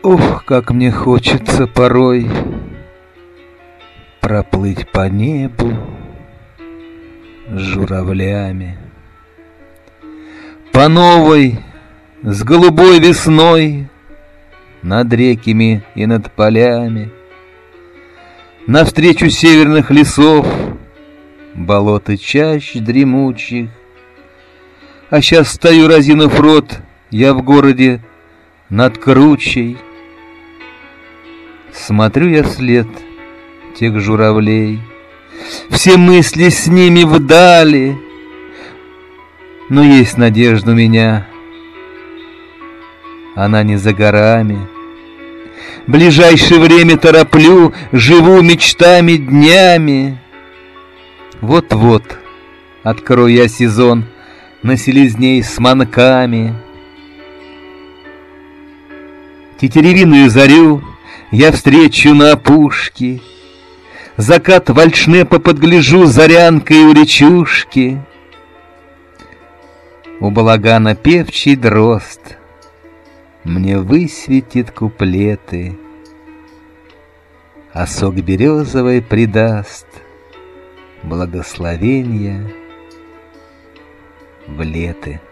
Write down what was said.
Ох, как мне хочется порой проплыть по небу с журавлями, по новой, с голубой весной, над реками и над полями, навстречу северных лесов, болот и чащ дремучих. А сейчас стою, разинув рот, я в городе над кручей. Смотрю я вслед тех журавлей, все мысли с ними вдали, но есть надежда у меня, она не за горами. Ближайшее время тороплю, живу мечтами днями. Вот-вот открою я сезон на селезней с манками. Тетеревиную зарю я встречу на опушке, закат вальшнепа подгляжу зарянкой у речушки. У балагана певчий дрозд мне высветит куплеты, а сок березовый придаст благословенья в леты.